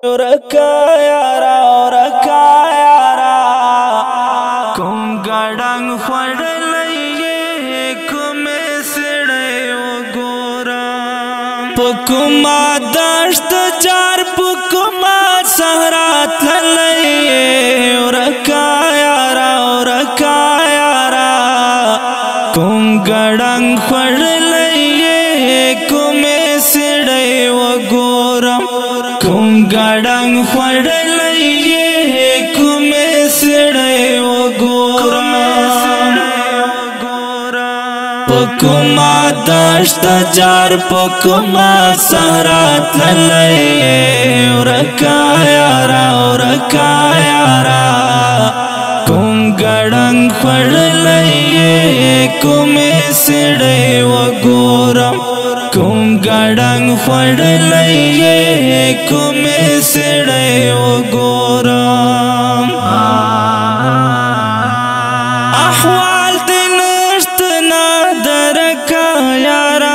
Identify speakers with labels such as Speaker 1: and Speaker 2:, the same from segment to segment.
Speaker 1: ورکا یارا کوم ګډنګ خړلې کوم سړې وګورم پکما دشت چار پکما صحرا تللې ورکا یارا کوم ګډنګ خړلې کوم سړې وګورم کوم ګډنګ خړلې کوم سړې وګورم پکما دشت جار پکما صحرا تللې ورکا یارا کوم ګډنګ خړلې کوم سړې وګورم کوم ګډنګ خړلې کوم سړې وګورم احوال دې نشت نه درکا یارا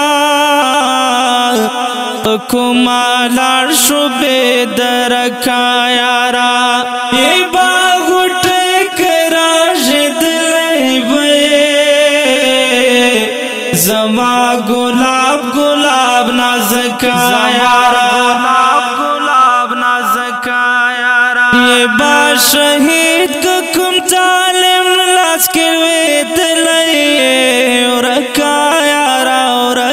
Speaker 1: کوما لار شو به درکا یارا ای باغټ کراش دلې وې زما گلاب نازکا یارا یہ با شہید کم ظالم لاس کے وید لئے ورکا یارا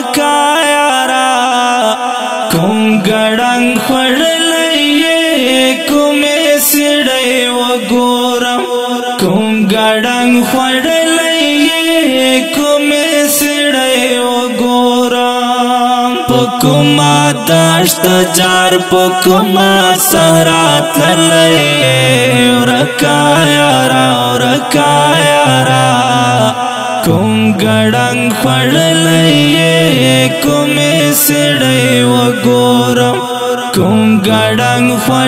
Speaker 1: کم گڑنگ خڑ لئے کم سڑے وگورم کم گڑنگ خڑ لئے کم سڑے وگورم پکما دشت جار پکما صحرا تللې ورکا یارا کوم ګډنګ خړلې کوم سړې وګورم کوم ګډنګ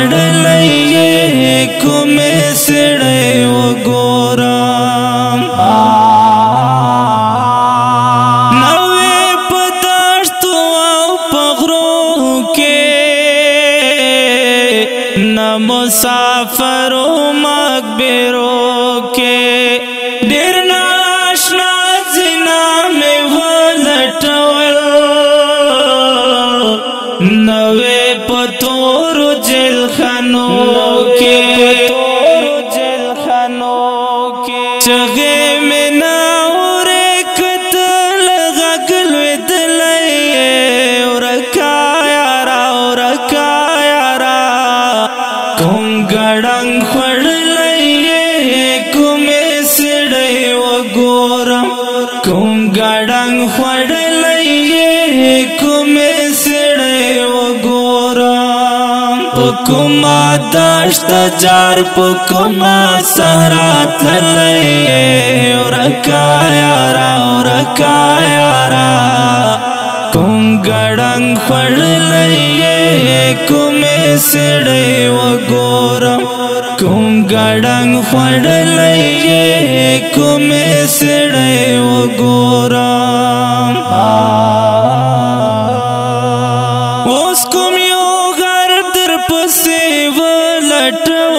Speaker 1: خړلې کوم سړې وګورم مسافرو مقبرو کے ډیر ناشنا زنا میں ولټول نوې پتور جیل خانو کې چغې میں ناورې کتل غږل ودلې ورکا یارا کوم ګډنګ خړلې کوم سړې وګورم کوم ګډنګ خړلې کوم سړې وګورم پکما دشت جار پکما صحرا تللې ورکا یارا کوم ګډنګ خړلې کوم سړې وګورم کوم ګډنګ خړلې کوم سړې وګورم اوس کوم یو غرب در پسې ولټو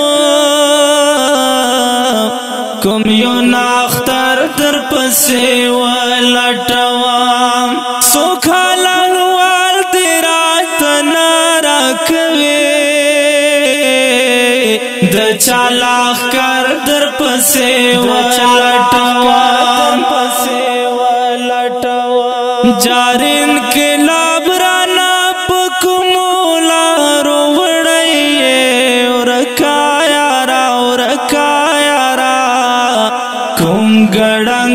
Speaker 1: کوم یو ناختر در پسې ولټوم سوکھالن وال دیرات نارا کوي د چالاخ کر در پسې ولټوم جارین کلاب رانا پکمولا روړی ورکا یارا کوم ګډنګ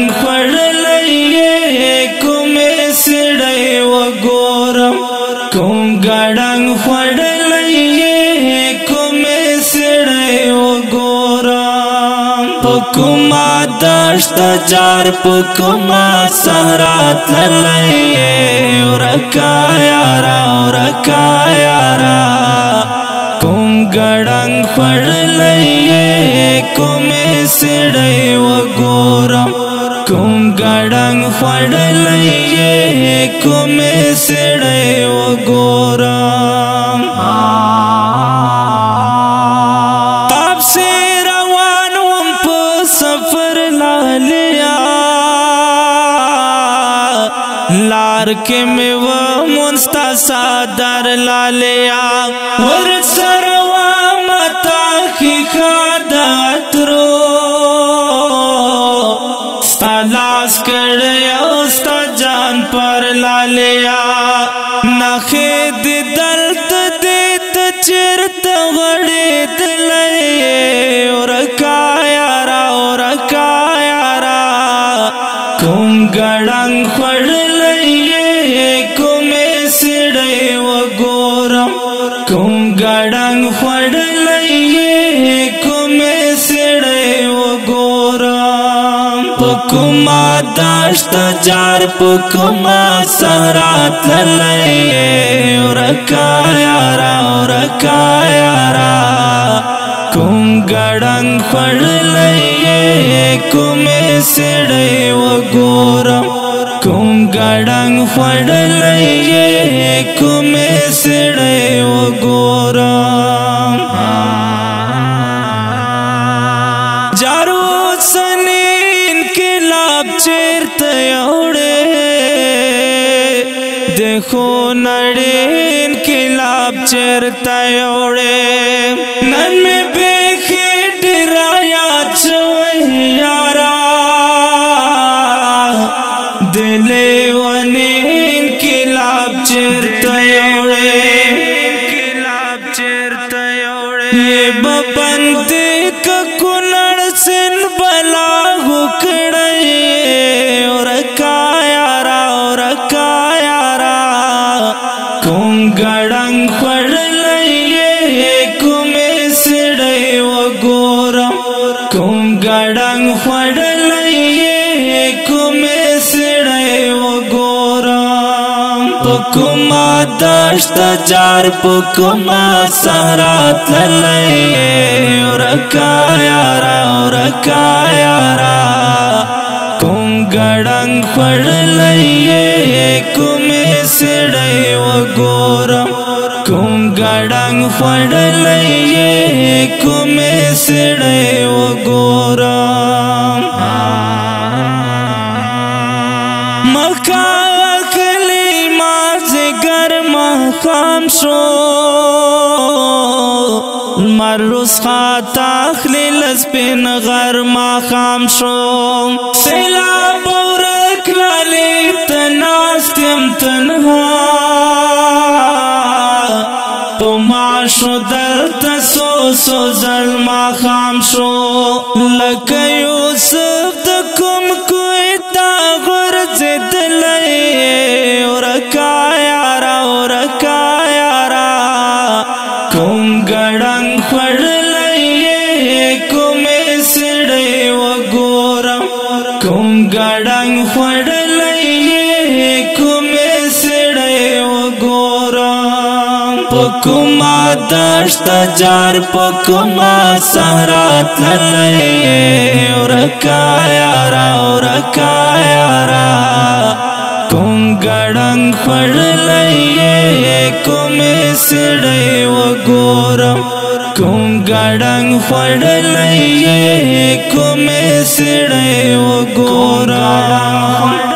Speaker 1: خړلې کوم سړې وګورم کوم ګډنګ خړلې کوم سړې وګورم پکما دشت جار پکما صحرا تللې ورکا یارا کوم ګډنګ خړلې کوم سړې وګورم کوم ګډنګ خړلې کوم سړې وګورم لار کې مې و مونستا صدر لالیا ور سره و متا کې خداترو لاس کړه او ستا جان پر لالیا نخې دې درد دې ته چیرته غړې دلې ورکا یارا کوم ګړنګ خړلې کومې سړې وګورم کوم ګړنګ خړلې کومې سړې وګورم پکما داشت جار پکما سرات للے ورکا یارا کوم گڑنگ پڑ لئے کومے سڑے وگورم کوم گڑنگ پڑ لئے کومے سڑے وگورم جارو سنی چیرته اوړې دیکھو نړۍ انقلاب چیرته اوړې نن مې بیخي ډېر یاد شوی یارا دلې ونې انقلاب چیرته اوړې یې ببندې که کونړ سن بلا وکړی کوم ګړنګ خړلې کومې سړې وګورم کوم ګړنګ خړلې کومې سړې وګورم پکما داشت جار پکما سرات للې ورکا یارا کوم ګړنګ خړلې کومې سړې وګورم کوم ګړنګ خړلې کومې سړې وګورم مکا کلی مازګر مخام شو مروس خاطا خلیل سپین غر مخام شو سیلاب ورک لالی تناستیم تنها پما شو دلتا سو زل مخام شو لکه یوسف دکم کوئی تا غرز دلی ورکا یارا کوم ګړنګ خړلې کومې سړې وګورم کوم ګړنګ خړلې کومې سړې وګورم پکما داشت جار پکما سرات للې ورکا یارا کوم ګړنګ خړلې کومې سړې وګورم کوم ګړنګ خړلې کومې سړې وګورم